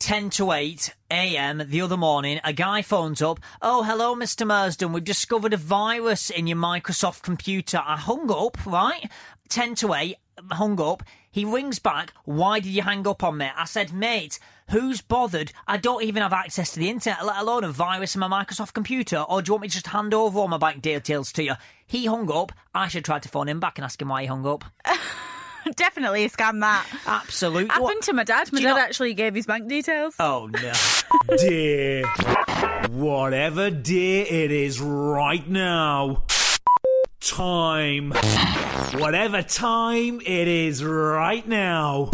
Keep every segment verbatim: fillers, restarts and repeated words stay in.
ten to eight a.m. the other morning, a guy phones up. Oh, hello, Mister Marsden. We've discovered a virus in your Microsoft computer. I hung up, right? ten to eight, hung up. He rings back. Why did you hang up on me? I said, mate, who's bothered? I don't even have access to the internet, let alone a virus in my Microsoft computer. Or do you want me to just hand over all my bank details to you? He hung up. I should try to phone him back and ask him why he hung up. Definitely a scam, that. Absolutely. Happened What? to my dad. My Do dad you not- actually gave his bank details. Oh, no. Dear, whatever day it is right now. Time. Whatever time it is right now.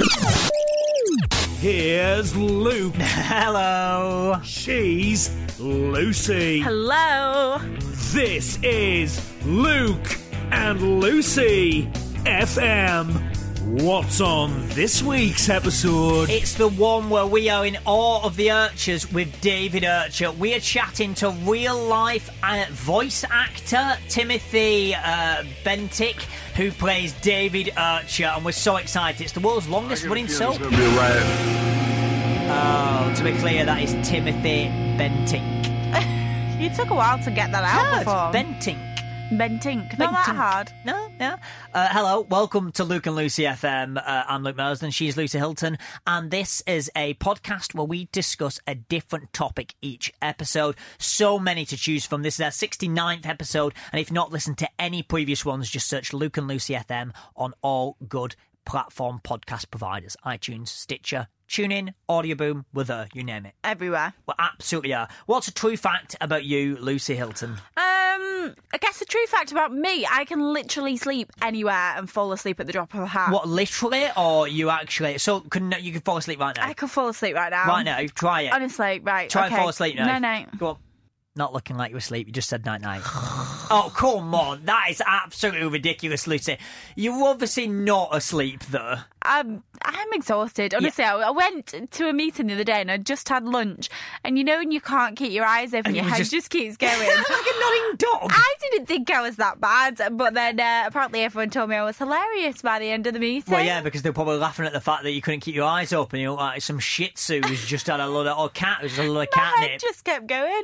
Here's Luke. Hello. She's Lucy. Hello. This is Luke and Lucy F M. What's on this week's episode? It's the one where we are in awe of the Archers with David Archer. We are chatting to real-life uh, voice actor Timothy uh, Bentic, who plays David Archer, and we're so excited. It's the world's longest-running soap. It's gonna be right. Oh, to be clear, that is Timothy Bentic. You took a while to get that out Hard. before. Bentic. Bentink. Not that Bentink. hard. No, no. Uh, hello, welcome to Luke and Lucy F M. Uh, I'm Luke Marsden, she's Lucy Hilton, and this is a podcast where we discuss a different topic each episode. So many to choose from. This is our sixty-ninth episode, and if not listened to any previous ones, just search Luke and Lucy F M on all good platform podcast providers. iTunes, Stitcher, TuneIn, Audio Boom, we're there, you name it. Everywhere. We absolutely are. What's a true fact about you, Lucy Hilton? Um, I guess the true fact about me, I can literally sleep anywhere and fall asleep at the drop of a hat. What, literally, or you actually... So, can you can fall asleep right now? I could fall asleep right now. Right now, try it. Honestly, right. Try okay. and fall asleep now. No, no. Go on. Not looking like you were asleep. You just said night-night. Oh, come on. That is absolutely ridiculous, Lucy. You're obviously not asleep, though. I'm, I'm exhausted. Honestly, I, I went to a meeting the other day and I just had lunch. And you know when you can't keep your eyes open, And your you head just- just, keeps going. Like a nodding dog. I didn't think I was that bad, but then uh, apparently everyone told me I was hilarious by the end of the meeting. Well, yeah, because they're probably laughing at the fact that you couldn't keep your eyes open. You look like some shih tzu who's just had a lot of... Or cat who's had a lot of My catnip. head just kept going.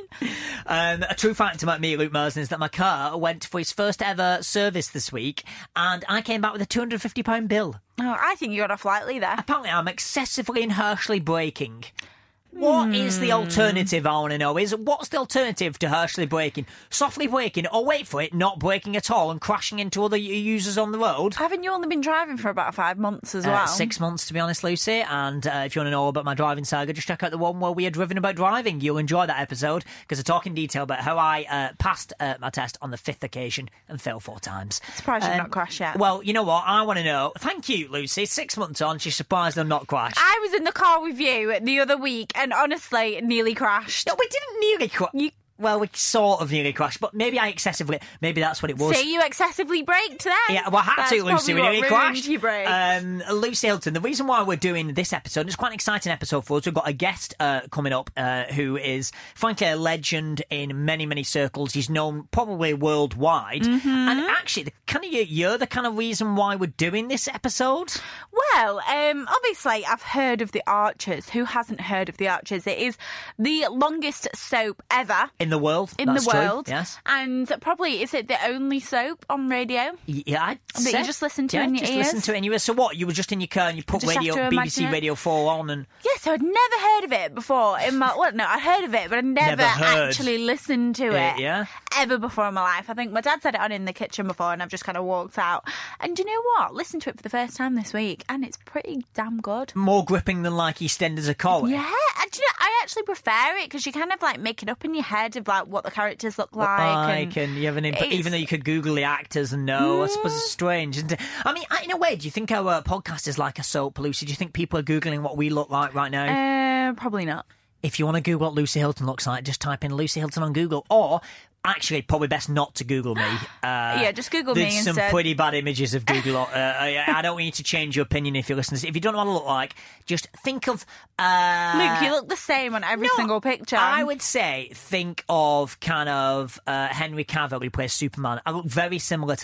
Um, a true fact about me, Luke Marsden, is that my car went for its first ever service this week, and I came back with a two hundred fifty pounds bill. Oh, I think you got off lightly there. Apparently, I'm excessively and harshly braking. What is the alternative, I want to know, is what's the alternative to harshly braking? Softly braking, or wait for it, not braking at all and crashing into other users on the road? Haven't you only been driving for about five months as Uh, well? six months, to be honest, Lucy. And uh, if you want to know about my driving saga, just check out the one where we are driven about driving. You'll enjoy that episode because I talk in detail about how I uh, passed uh, my test on the fifth occasion and failed four times. Surprised you've not crashed yet. Well, you know what? I want to know. Thank you, Lucy. Six months on, she's surprised I'm not crashed. I was in the car with you the other week and honestly nearly crashed. No, we didn't nearly crash. You- Well, we sort of nearly crashed, but maybe I excessively... Maybe that's what it was. See, you excessively braked then. Yeah, well, I had That's to, Lucy. We probably nearly what ruined crashed. your brakes. Um, Lucy Hilton, the reason why we're doing this episode, it's quite an exciting episode for us. We've got a guest uh, coming up uh, who is, frankly, a legend in many, many circles. He's known probably worldwide. Mm-hmm. And actually, the kind of you're the kind of reason why we're doing this episode. Well, um, obviously, I've heard of The Archers. Who hasn't heard of The Archers? It is the longest soap ever. In the world. In That's the true, world. yes. And probably, is it the only soap on radio? Yeah, I'd That you say. just listen to yeah, in your just ears? listen to it in your ears. So what? You were just in your car and you put Just have radio, to B B C imagine it. Radio four on and... Yeah, so I'd never heard of it before. In my well, no, I'd heard of it, but I never, Never heard. actually listened to Uh, it. yeah? Ever before in my life. I think my dad said it on in the kitchen before, and I've just kind of walked out. And do you know what? Listened to it for the first time this week, and it's pretty damn good. More gripping than like EastEnders of Corey. Yeah, and do you know, I actually prefer it because you kind of like make it up in your head of like what the characters look like. Like, and and you have an input, it's- even though you could Google the actors and know. I suppose it's strange, isn't it? I mean, in a way, do you think our podcast is like a soap, Lucy? Do you think people are Googling what we look like right now? uh, probably not. If you want to Google what Lucy Hilton looks like, just type in Lucy Hilton on Google. Or, actually, probably best not to Google me. Uh, Yeah, just Google me There's some instead. pretty bad images of Google. uh, I, I don't want you to change your opinion if you listen to this. If you don't know what I look like, just think of... Uh, Luke, you look the same on every no, single picture. I would say think of kind of uh, Henry Cavill who plays Superman. I look very similar to that.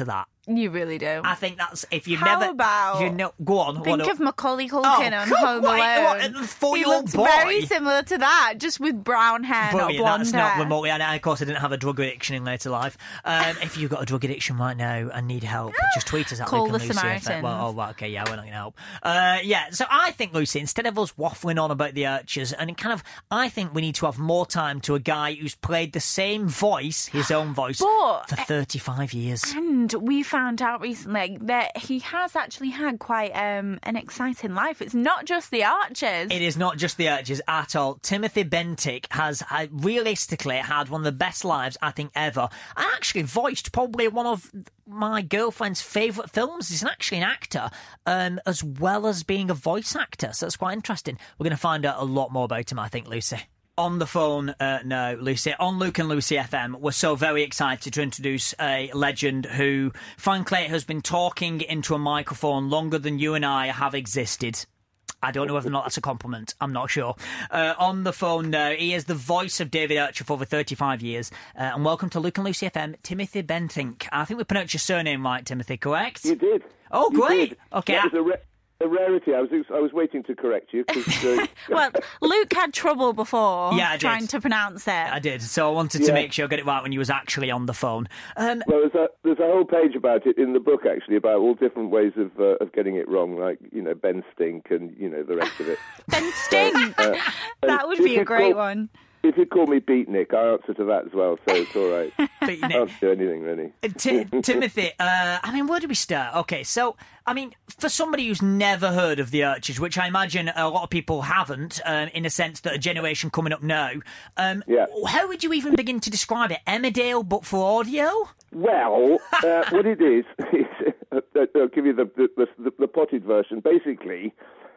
You really do. I think that's if you've How never. about- You know, go on. Think what of Macaulay Culkin Oh, on God, Home what- Alone. what, a He four-year-old looks boy? very similar to that, just with brown hair, Brilliant. not blonde That's hair. not remotely. And of course, I didn't have a drug addiction in later life. Um, if you've got a drug addiction right now and need help, just tweet us at Call Luke and the Lucy. Samaritans. Well, oh, right, okay, yeah, we're not going to help. Uh, yeah, so I think, Lucy, instead of us waffling on about the Archers, and it kind of, I think we need to have more time to a guy who's played the same voice, his own voice, But- for thirty-five years. And we found out recently that he has actually had quite um, an exciting life. It's not just the Archers. It is not just the Archers at all. Timothy Bentinck has uh, realistically had one of the best lives, I think, ever. I actually voiced probably one of my girlfriend's favourite films. He's actually an actor, um, as well as being a voice actor. So that's quite interesting. We're going to find out a lot more about him, I think, Lucy. On the phone, uh, no, Lucy. On Luke and Lucy F M, we're so very excited to introduce a legend who, frankly, has been talking into a microphone longer than you and I have existed. I don't know whether or not that's a compliment. I'm not sure. Uh, on the phone now, he is the voice of David Archer for over thirty-five years. Uh, and welcome to Luke and Lucy F M, Timothy Bentinck. I think we pronounced your surname right, Timothy, correct? You did. Oh, You great. did. Okay. That was a, ra- a rarity. I was I was waiting to correct you. 'Cause, uh, Well, Luke had trouble before Yeah, I did. trying to pronounce it. I did. So I wanted to Yeah. make sure I got it right when you was actually on the phone. Um, well, there's a there's a whole page about it in the book actually about all different ways of uh, of getting it wrong, like you know Ben Stink and you know the rest of it. Ben Stink. Uh, That would if be you a great call- one. If you call me Beatnik, I answer to that as well, so it's all right. but, you know, I'll do anything really. Ti- Timothy, uh, I mean, where do we start? Okay, so, I mean, for somebody who's never heard of the Archers, which I imagine a lot of people haven't, um, in a sense that a generation coming up now, um, Yeah. how would you even begin to describe it? Emmerdale, but for audio? Well, uh, what it is, is uh, I'll give you the the, the, the potted version. Basically,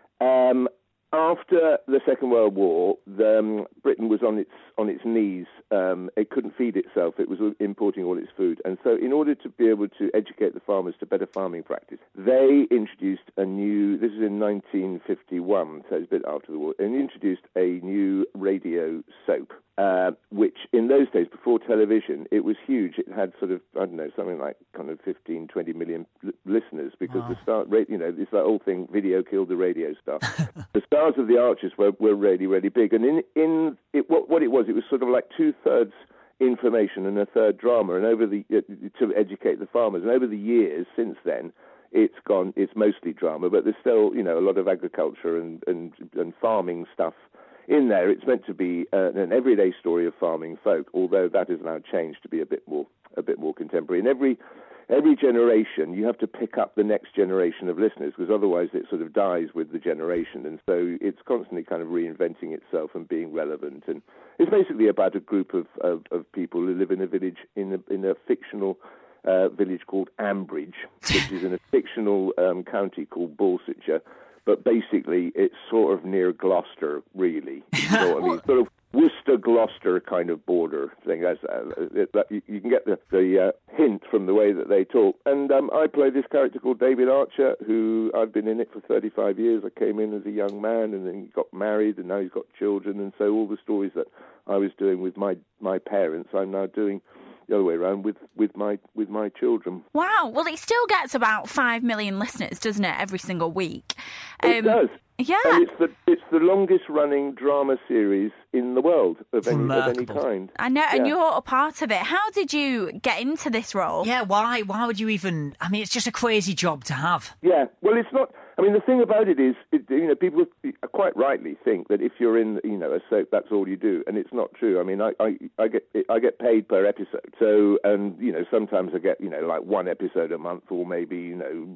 um, after the Second World War, the, um, Britain was on its on its knees. Um, it couldn't feed itself. It was importing all its food, and so in order to be able to educate the farmers to better farming practice, they introduced a new. This is in nineteen fifty-one, so it's a bit after the war. And introduced a new radio soap. Uh, which in those days, before television, it was huge. It had sort of, I don't know, something like kind of fifteen, twenty million l- listeners because Wow. the start, you know, it's that whole thing, video killed the radio star. The stars of the Archers were, were really, really big. And in, in it, what, what it was, it was sort of like two-thirds information and a third drama, and over the uh, to educate the farmers. And over the years since then, it's gone, it's mostly drama, but there's still, you know, a lot of agriculture and, and, and farming stuff in there. It's meant to be uh, an everyday story of farming folk, although that has now changed to be a bit more a bit more contemporary. And every every generation, you have to pick up the next generation of listeners, because otherwise it sort of dies with the generation. And so it's constantly kind of reinventing itself and being relevant. And it's basically about a group of, of, of people who live in a village, in a, in a fictional uh, village called Ambridge, which is in a fictional um, county called Borsetshire. But basically, it's sort of near Gloucester, really. You know what I mean? Sort of Worcester-Gloucester kind of border thing. That's, uh, it, that, you, you can get the, the uh, hint from the way that they talk. And um, I play this character called David Archer, who I've been in it for thirty-five years. I came in as a young man, and then he got married, and now he's got children. And so all the stories that I was doing with my, my parents, I'm now doing the other way around with, with my with my children. Wow. Well, it still gets about five million listeners, doesn't it, every single week? It does. Yeah. And it's the it's the longest running drama series in the world of any of any Remarkable. kind. I know, and Yeah. you're a part of it. How did you get into this role? Yeah, why? Why would you even... I mean, it's just a crazy job to have. Yeah, well, it's not. I mean, the thing about it is, it, you know, people quite rightly think that if you're in, you know, a soap, that's all you do, and it's not true. I mean, I, I, I get I get paid per episode, so and you know, sometimes I get, you know, like one episode a month, or maybe, you know,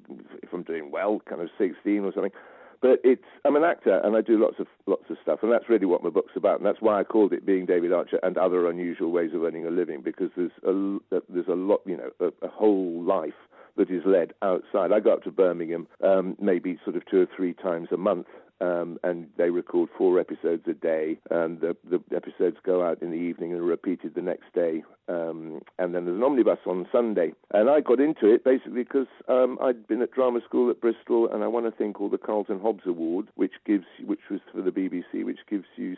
if I'm doing well, kind of sixteen or something. But it's I'm an actor, and I do lots of lots of stuff, and that's really what my book's about, and that's why I called it Being David Archer and Other Unusual Ways of Earning a Living, because there's a there's a lot, you know, a, a whole life that is led outside. I go up to Birmingham um, maybe sort of two or three times a month, um, and they record four episodes a day, and the, the episodes go out in the evening and are repeated the next day. Um, and then there's an omnibus on Sunday. And I got into it basically because um, I'd been at drama school at Bristol, and I won a thing called the Carlton Hobbs Award, which gives, which was for the B B C, which gives you six months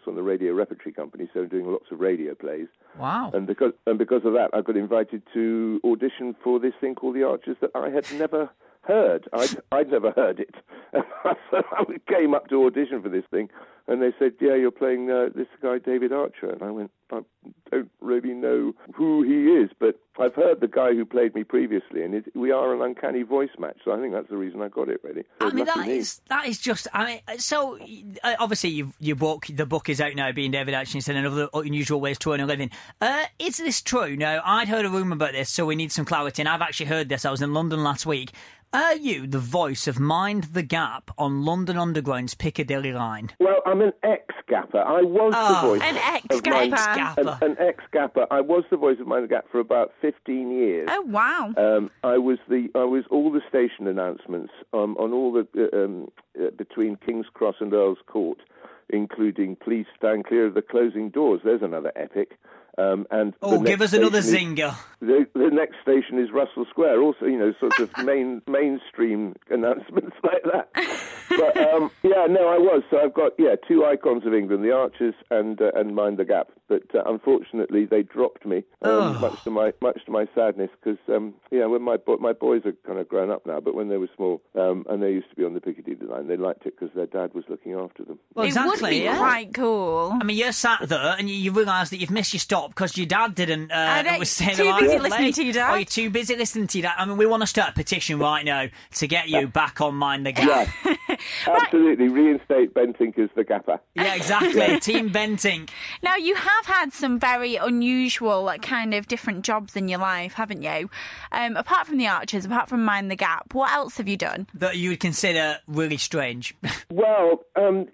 on the Radio Repertory Company, so I'm doing lots of radio plays. Wow. And because and because of that, I got invited to audition for this thing called The Archers that I had never heard. I'd, I'd never heard it. So I came up to audition for this thing, and they said, yeah, you're playing uh, this guy, David Archer. And I went, I don't really know who he is, but I've heard the guy who played me previously, and it, we are an uncanny voice match, so I think that's the reason I got it, really. So I mean, that me. is that is just, I mean, so, uh, obviously, you, your book, the book is out now, Being David Archer, and Another Unusual Ways to Earn a Living. Uh, is this true? Now, I'd heard a rumour about this, so we need some clarity, and I've actually heard this. I was in London last week. Are you the voice of Mind the Gap on London Underground's Piccadilly line? Well, I'm an ex-gapper. I was Oh, the voice An of Mind... ex-gapper. An, an ex-gapper. I was the voice of Mind the Gap for about fifteen years. Oh, wow. Um, I was the I was all the station announcements um, on all the uh, um, uh, between King's Cross and Earl's Court, including Please Stand Clear of the Closing Doors. There's another epic. Um, and Oh, give us another is, zinger. The, the next station is Russell Square. Also, you know, sort of main mainstream announcements like that. But um, yeah, no, I was. So I've got yeah two icons of England: the Archers and uh, and Mind the Gap. But uh, unfortunately, they dropped me, um, Oh. much to my much to my sadness. Because um, yeah, when my bo- my boys are kind of grown up now, but when they were small um, and they used to be on the Piccadilly line, they liked it because their dad was looking after them. Well, It exactly, would be yeah. quite cool. I mean, you're sat there and you, you realise that you've missed your stop because your dad didn't. Uh, I know, was saying too the busy right listening place. to your dad. Oh, you're too busy listening to your dad. I mean, we want to start a petition right now to get you back on Mind the Gap. Yeah, absolutely. Reinstate Bentinck as the gapper. Yeah, exactly. Team Bentinck. Now, you have had some very unusual, like, kind of different jobs in your life, haven't you? Um, apart from the Archers, apart from Mind the Gap, what else have you done? That you would consider really strange. Well, um,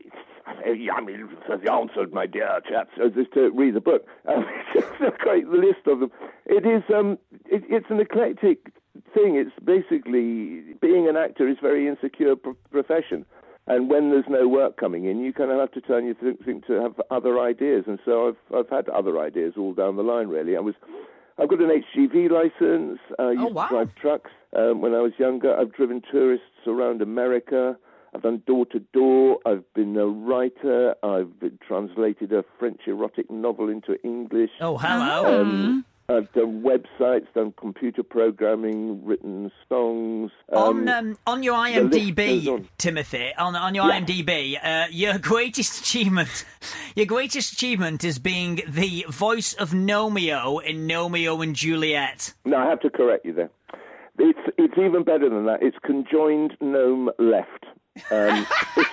I mean, the answer, my dear chaps, is just to read the book. Um, it's a great list of them. It is, um, it, it's an eclectic thing. It's basically, being an actor is a very insecure pro- profession. And when there's no work coming in, you kind of have to turn your th- think to have other ideas. And so I've I've had other ideas all down the line, really. I was, I've got an H G V license. I used Oh, wow. to drive trucks um, when I was younger. I've driven tourists around America. I've done door-to-door. I've been a writer. I've been translated a French erotic novel into English. Oh, hello. Um, I've done websites, done computer programming, written songs. on Um, um, on your the list IMDb, goes on. Timothy, on on your Yeah. IMDb, uh, your greatest achievement, your greatest achievement is being the voice of Nomeo in Nomeo and Juliet. No, I have to correct you there. It's it's even better than that. It's conjoined gnome left. Um,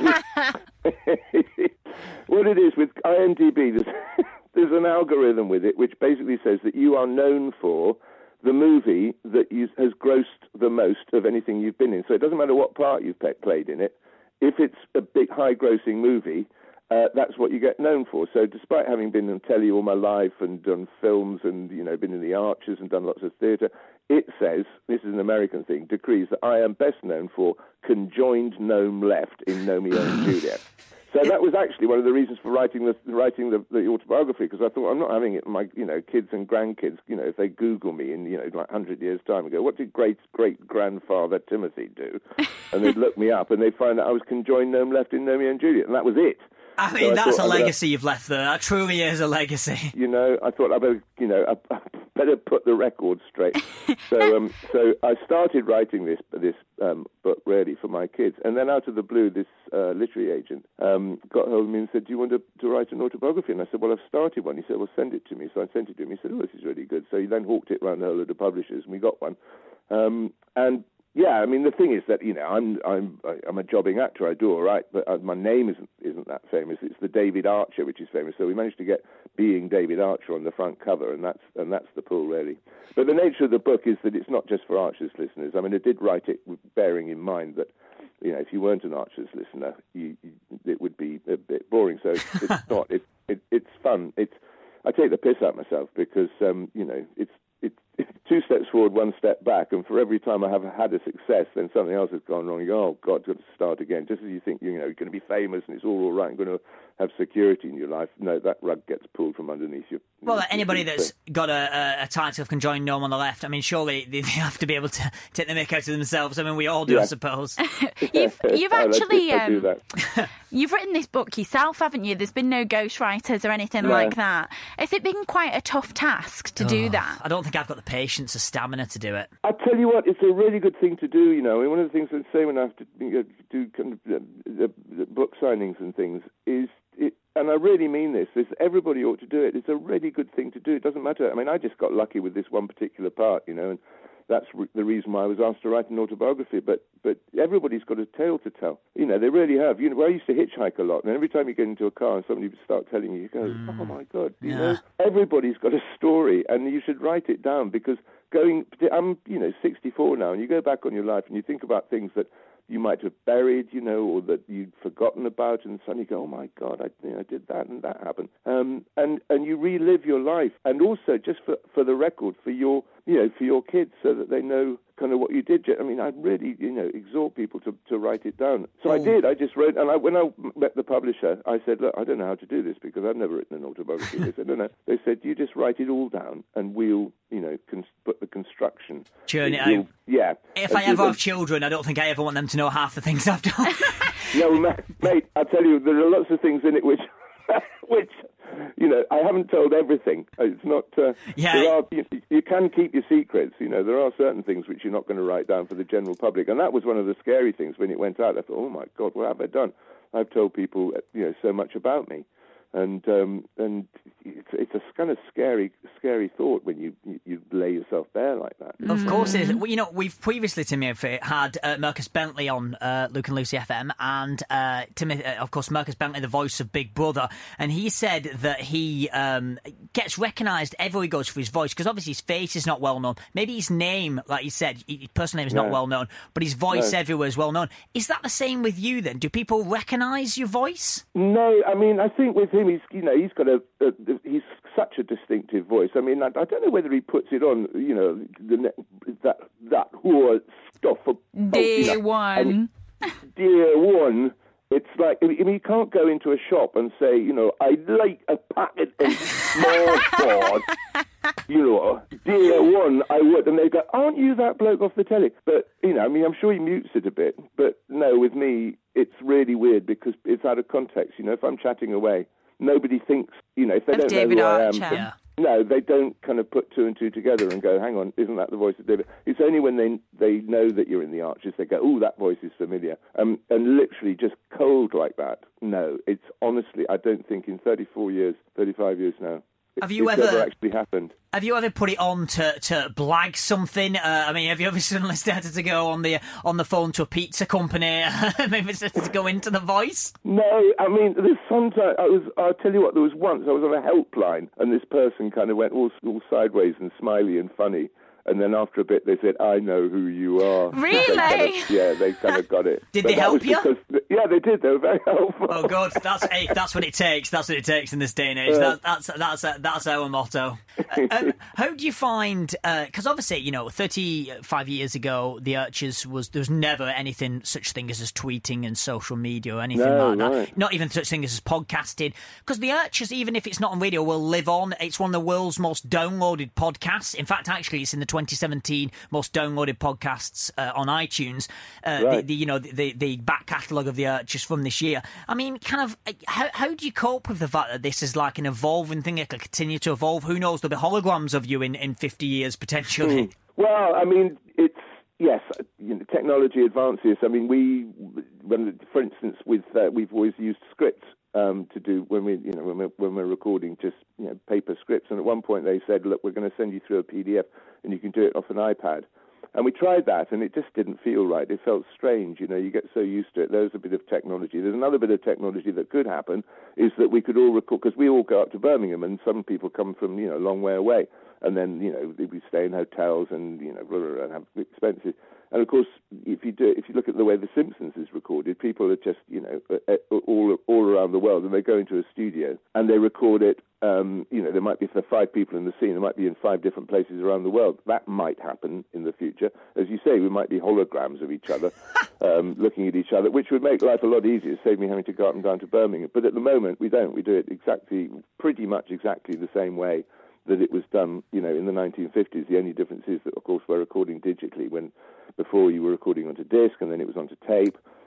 what it is with IMDb, there's, there's an algorithm with it which basically says that you are known for the movie that you, has grossed the most of anything you've been in. So it doesn't matter what part you've pe- played in it. If it's a big, high-grossing movie, uh, that's what you get known for. So despite having been on telly all my life and done films and, you know, been in the Archers and done lots of theatre, it says, this is an American thing, decrees that I am best known for conjoined gnome left in Romeo and Juliet. So that was actually one of the reasons for writing the writing the, the autobiography, because I thought I'm not having it. My you know kids and grandkids, you know, if they Google me in you know like hundred years time and go, what did great great grandfather Timothy do? And they'd look me up and they'd find that I was conjoined gnome left in Romeo and Juliet, and that was it. I mean, So I that's thought a I better- legacy you've left there. That truly is a legacy. You know, I thought I better, you know, I, I better put the record straight. So, um, so I started writing this this um, book really for my kids, and then out of the blue, this uh, literary agent um, got hold of me and said, "Do you want to, to write an autobiography?" And I said, "Well, I've started one." He said, "Well, send it to me." So I sent it to him. He said, "Oh, this is really good." So he then hawked it around the whole of the publishers, and we got one. Um, and yeah, I mean, the thing is that you know, I'm I'm I'm a jobbing actor. I do all right, but uh, my name isn't isn't that famous. It's the David Archer, which is famous. So we managed to get being David Archer on the front cover, and that's and that's the pull really. But the nature of the book is that it's not just for Archers listeners. I mean, I did write it with bearing in mind that you know, if you weren't an Archers listener, you, you, it would be a bit boring. So it's, it's not. It, it it's fun. It's I take the piss out of myself because um, you know it's. It's two steps forward, one step back, and for every time I have had a success, then something else has gone wrong. You go, oh, God, I've got to start again. Just as you think, you know, you're going to be famous and it's all all right, you're going to have security in your life. No, that rug gets pulled from underneath you. Well, anybody that's got a, a, a title of conjoined gnome on the left, I mean, surely they, they have to be able to take the mick out of themselves. I mean, we all do, Yeah. I suppose. You've, you've I like actually to- I do um, that. You've written this book yourself, haven't you? There's been no ghostwriters or anything No. like that. Has it been quite a tough task to do Oh, that? I don't think I've got the patience or stamina to do it. I tell you what, it's a really good thing to do. You know, I mean, one of the things I say when I have to you know, do kind of, uh, the, the book signings and things is, it, and I really mean this, is everybody ought to do it. It's a really good thing to do. It doesn't matter. I mean, I just got lucky with this one particular part, you know, and that's re- the reason why I was asked to write an autobiography. But but everybody's got a tale to tell. You know, they really have. You know, I used to hitchhike a lot, and every time you get into a car and somebody would start telling you, you go, oh my God, you Yeah. know, everybody's got a story, and you should write it down because going, I'm you know sixty-four now, and you go back on your life and you think about things that you might have buried, you know, or that you'd forgotten about, and suddenly you go, oh my God, I, you know, I did that and that happened. Um, and, and you relive your life. And also, just for, for the record, for your, you know, for your kids, so that they know kind of what you did. I mean, I really, you know, exhort people to, to write it down. So I did. I just wrote, and I, when I met the publisher, I said, look, I don't know how to do this because I've never written an autobiography. They said, no, no. They said, you just write it all down, and we'll, you know, cons- put the construction. Churn it We'll- out. Yeah. If And I do ever the- have children, I don't think I ever want them to know half the things I've done. No, mate, mate, I tell you, there are lots of things in it which, which, you know, I haven't told everything. It's not. Uh, Yeah. There are, you, you can keep your secrets. You know, there are certain things which you're not going to write down for the general public, and that was one of the scary things when it went out. I thought, oh my God, what have I done? I've told people, you know, so much about me. And um, and it's, it's a kind of scary, scary thought when you, you, you lay yourself bare like that. Of course it is. Well, you know, we've previously, Timmy, had uh, Marcus Bentley on uh, Luke and Lucy F M, and uh, Timmy, uh, of course, Marcus Bentley, the voice of Big Brother, and he said that he um, gets recognised everywhere he goes for his voice, because obviously his face is not well known. Maybe his name, like you said, his personal name is not No. well known, but his voice No. everywhere is well known. Is that the same with you then? Do people recognise your voice? No, I mean, I think with him, he's you know, he's got a, a he's such a distinctive voice. I mean, I, I don't know whether he puts it on, you know, the, ne- that that whole stuff. Of, Day you know, one. Dear one. It's like, I mean, you can't go into a shop and say, you know, I'd like a packet of small board. You know, dear one, I would. And they go, aren't you that bloke off the telly? But, you know, I mean, I'm sure he mutes it a bit. But no, with me, it's really weird because it's out of context. You know, if I'm chatting away, nobody thinks, you know, if they Of don't David know who Archer. I am. Yeah. No, they don't kind of put two and two together and go, hang on, isn't that the voice of David? It's only when they they know that you're in the Archers, they go, oh, that voice is familiar. Um, and literally just cold like that. No, it's honestly, I don't think in thirty-four years, thirty-five years now, it- Have you it's ever- ever actually happened. Have you ever put it on to, to blag something? Uh, I mean, have you ever suddenly started to go on the on the phone to a pizza company, maybe started to go into the voice? No, I mean, there's sometimes, I was, I'll tell you what, there was once I was on a helpline and this person kind of went all, all sideways and smiley and funny. And then after a bit, they said, I know who you are. Really? They kind of- yeah, they kind of got it. Did But they that help was you? because- yeah, they did. They were very helpful. Oh God, that's hey, that's what it takes. That's what it takes in this day and age. That, that's that's that's our motto. Uh, um, how do you find? Because obviously, you know, thirty-five years ago, the Archers was there was never anything such thing as, as tweeting and social media or anything No, like that. right. Not even such thing as podcasting. Because the Archers, even if it's not on radio, will live on. It's one of the world's most downloaded podcasts. In fact, actually, it's in the twenty seventeen most downloaded podcasts uh, on iTunes. Uh, Right. the, the you know the the back catalogue of the Archers from this year. I mean, kind of how how do you cope with the fact that this is like an evolving thing? It could continue to evolve. Who knows? There'll be holograms of you in, in fifty years potentially. Well, I mean, it's yes, you know, technology advances. I mean, we, when, for instance, with uh, we've always used scripts um, to do when we, you know, when we're, when we're recording just you know paper scripts. And at one point they said, look, we're going to send you through a P D F, and you can do it off an iPad. And we tried that, and it just didn't feel right. It felt strange, you know, you get so used to it. There's a bit of technology. There's another bit of technology that could happen, is that we could all record, because we all go up to Birmingham, and some people come from, you know, a long way away. And then, you know, we stay in hotels and, you know, blah, blah, blah, and have expenses. And, of course, if you do, if you look at the way The Simpsons is recorded, people are just, you know, all all around the world, and they go into a studio and they record it. Um, you know, there might be, if there are five people in the scene, there might be in five different places around the world. That might happen in the future. As you say, we might be holograms of each other, um, looking at each other, which would make life a lot easier, save me having to go up and down to Birmingham. But at the moment, we don't. We do it exactly, pretty much exactly the same way that it was done, you know, in the nineteen fifties. The only difference is that, of course, we're recording digitally, when before you were recording onto disc and then it was onto tape.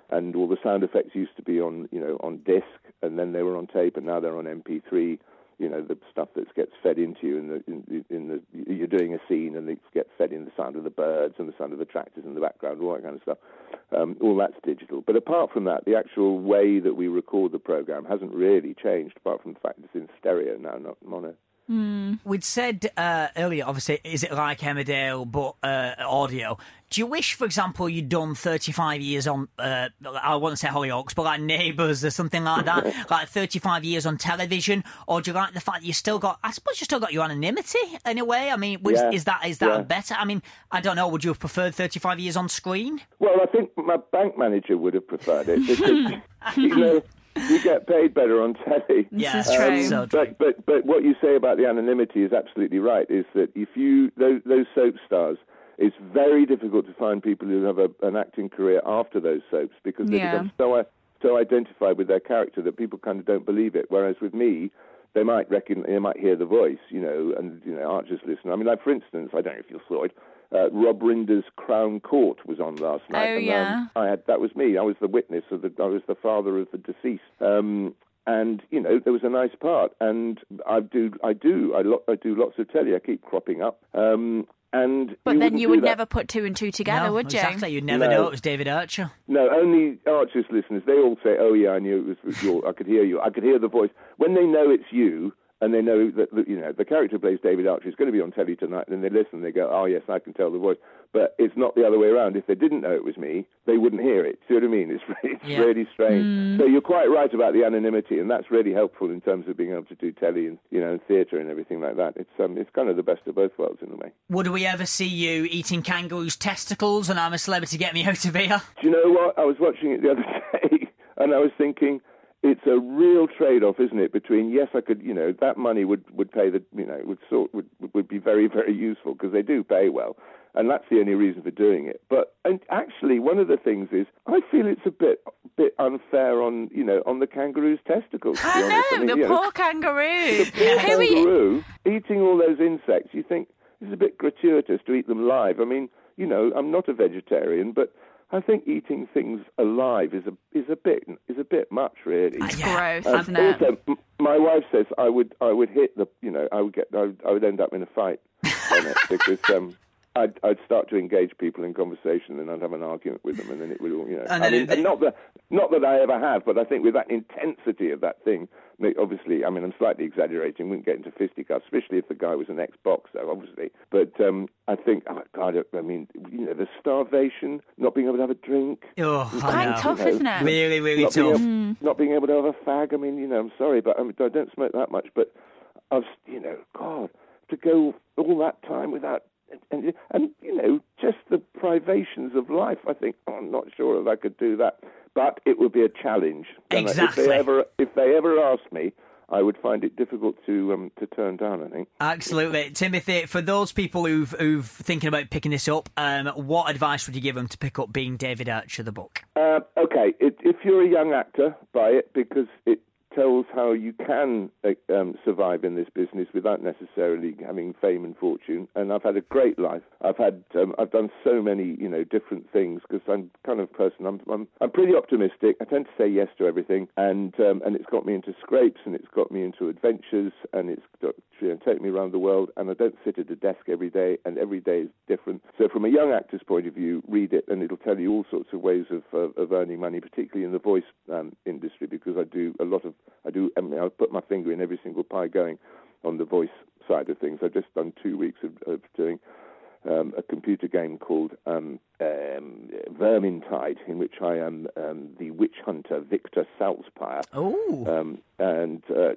and all the sound effects used to be on, you know, on disc, and then they were on tape, and now they're on M P three. You know, the stuff that gets fed into you in the in, in the you're doing a scene, and it gets fed in the sound of the birds and the sound of the tractors in the background, all that kind of stuff. Um, all that's digital. But apart from that, the actual way that we record the program hasn't really changed, apart from the fact it's in stereo now, not mono. Mm. We'd said uh, earlier, obviously, is it like Emmerdale, but uh, audio? Do you wish, for example, you'd done thirty-five years on, uh, I won't say Hollyoaks, but like Neighbours or something like that, like thirty-five years on television? Or do you like the fact that you still got, I suppose you still got your anonymity in a way? I mean, was, yeah. is that is that yeah. better? I mean, I don't know, would you have preferred thirty-five years on screen? Well, I think my bank manager would have preferred it, because, you know, you get paid better on telly. This is true. Um, so true. But, but but what you say about the anonymity is absolutely right, is that if you, those, those soap stars, it's very difficult to find people who have a, an acting career after those soaps, because they Yeah. become so, so identified with their character that people kind of don't believe it. Whereas with me, they might reckon, they might hear the voice, you know, and, you know, Archers listen. I mean, like, for instance, I don't know if you saw it, Uh, Rob Rinder's Crown Court was on last night. Oh, and, yeah. Um, I had that was me. I was the witness of the. I was the father of the deceased. Um, and you know, there was a nice part. And I do. I do. I, lo- I do lots of telly. I keep cropping up. Um, and But you then wouldn't you do would that. never put two and two together, no, would you? Exactly, you'd never No. know it was David Archer. No, only Archers listeners. They all say, "Oh yeah, I knew it was your. I could hear you. I could hear the voice." When they know it's you. And they know that, that, you know, the character who plays David Archer is going to be on telly tonight, and then they listen and they go, oh, yes, I can tell the voice. But it's not the other way around. If they didn't know it was me, they wouldn't hear it. See what I mean? It's really, it's Yeah. really strange. Mm. So you're quite right about the anonymity, and that's really helpful in terms of being able to do telly and, you know, and theatre and everything like that. It's um, it's kind of the best of both worlds in a way. Would we ever see you eating kangaroos' testicles and I'm a Celebrity, Get Me Out of Here? Do you know what? I was watching it the other day, and I was thinking, it's a real trade-off, isn't it, between, yes, I could, you know, that money would, would pay the, you know, would sort would would be very, very useful, because they do pay well, and that's the only reason for doing it. But and actually, one of the things is, I feel it's a bit bit unfair on, you know, on the kangaroo's testicles. To be I honest. know, I mean, the you poor know, kangaroos. the poor Who are you? kangaroo eating all those insects. You think it's a bit gratuitous to eat them live. I mean, you know, I'm not a vegetarian, but I think eating things alive is a is a bit is a bit much, really. It's Yeah. gross, Um, isn't it? also, m- my wife says I would I would hit the you know I would get I would, I would end up in a fight on it, because um, I'd I'd start to engage people in conversation, and I'd have an argument with them, and then it would all you know. And I then mean, it- and not that not that I ever have, but I think with that intensity of that thing, I mean, obviously, I mean, I'm slightly exaggerating. Wouldn't get into fisticuffs, especially if the guy was an ex-boxer, obviously. But um, I think, oh God, I mean, you know, the starvation, not being able to have a drink. Oh, I Quite know. tough, You know, isn't it? Really, really not being, tough. able, not being able to have a fag. I mean, you know, I'm sorry, but I, mean, I don't smoke that much. But I've, you know, God, to go all that time without, and, and you know, just the privations of life. I think, oh, I'm not sure if I could do that, but it would be a challenge. And Exactly. If they ever, if they ever asked me, I would find it difficult to um, to turn down, I think. Absolutely. Timothy, for those people who've, who've thinking about picking this up, um, what advice would you give them to pick up Being David Archer, the book? Uh, okay, it, if you're a young actor, buy it, because it tells how you can uh, um, survive in this business without necessarily having fame and fortune. And I've had a great life. I've had, um, I've done so many, you know, different things, because I'm kind of person. I'm, I'm, I'm pretty optimistic. I tend to say yes to everything, and um, and it's got me into scrapes, and it's got me into adventures, and it's got, you know, taken me around the world. And I don't sit at a desk every day, and every day is different. So from a young actor's point of view, read it, and it'll tell you all sorts of ways of of, of earning money, particularly in the voice um, industry, because I do a lot of I do. I mean, I put my finger in every single pie going on the voice side of things. I've just done two weeks of, of doing um, a computer game called um, um, Vermintide, in which I am um, the witch hunter Victor Salzpire. Oh. Um, and uh,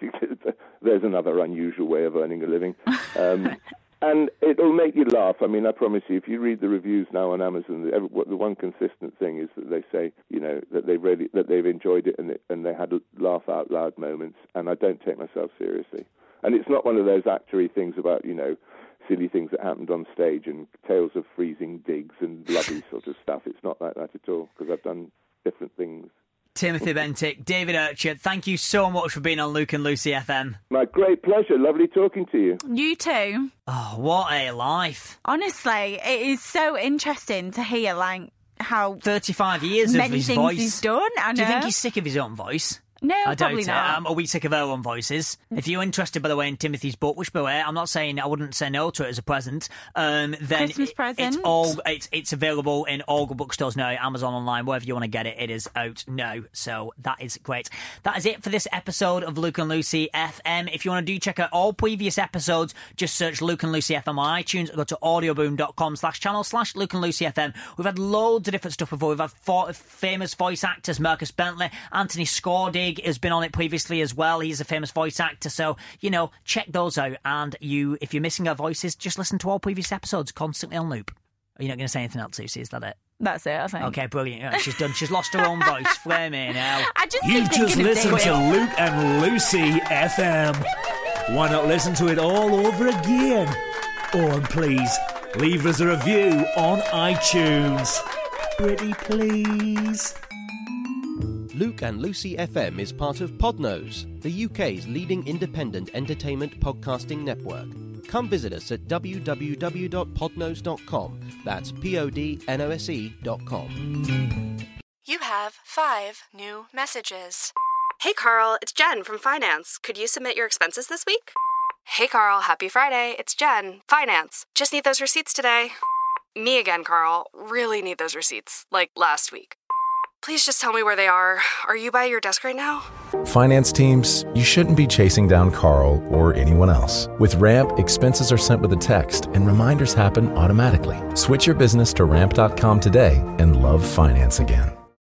there's another unusual way of earning a living. Um, And it'll make you laugh. I mean, I promise you, if you read the reviews now on Amazon, the, the one consistent thing is that they say, you know, that they really that they've enjoyed it, and it, and they had laugh out loud moments. And I don't take myself seriously. And it's not one of those actory things about, you know, silly things that happened on stage and tales of freezing digs and bloody sort of stuff. It's not like that at all, because I've done different things. Timothy Bentinck, David Archer, thank you so much for being on Luke and Lucy F M. My great pleasure. Lovely talking to you. You too. Oh, what a life. Honestly, it is so interesting to hear, like, how thirty-five years many of his things voice. he's done. I know. Do you think he's sick of his own voice? No, I probably doubt not. it. Um, are we sick of our own voices? If you're interested, by the way, in Timothy's book, which, by the way, I'm not saying I wouldn't say no to it as a present, um, then Christmas it- present. it's all it's it's available in all good bookstores now, Amazon online, wherever you want to get it. It is out now, so that is great. That is it for this episode of Luke and Lucy F M. If you want to do check out all previous episodes, just search Luke and Lucy F M on iTunes. Go to audioboom.com slash channel slash Luke and Lucy F M. We've had loads of different stuff before. We've had four famous voice actors, Marcus Bentley, Anthony Scordig has been on it previously as well. He's a famous voice actor, so you know, check those out. And you, if you're missing our voices, just listen to all previous episodes constantly on loop. Are you not going to say anything else, Lucy? Is that it? That's it, I think. Okay, brilliant. Yeah, she's done. She's lost her own voice. Flame me now. I just You keep just thinking of listened David. to Luke and Lucy F M. Why not listen to it all over again? Oh, and please, leave us a review on iTunes. Pretty please. Luke and Lucy F M is part of Podnose, the U K's leading independent entertainment podcasting network. Come visit us at w w w dot podnose dot com. That's P O D N O S E dot com. You have five new messages. Hey Carl, it's Jen from Finance. Could you submit your expenses this week? Hey Carl, happy Friday. It's Jen, Finance. Just need those receipts today. Me again, Carl. Really need those receipts, like last week. Please just tell me where they are. Are you by your desk right now? Finance teams, you shouldn't be chasing down Carl or anyone else. With Ramp, expenses are sent with a text and reminders happen automatically. Switch your business to ramp dot com today and love finance again.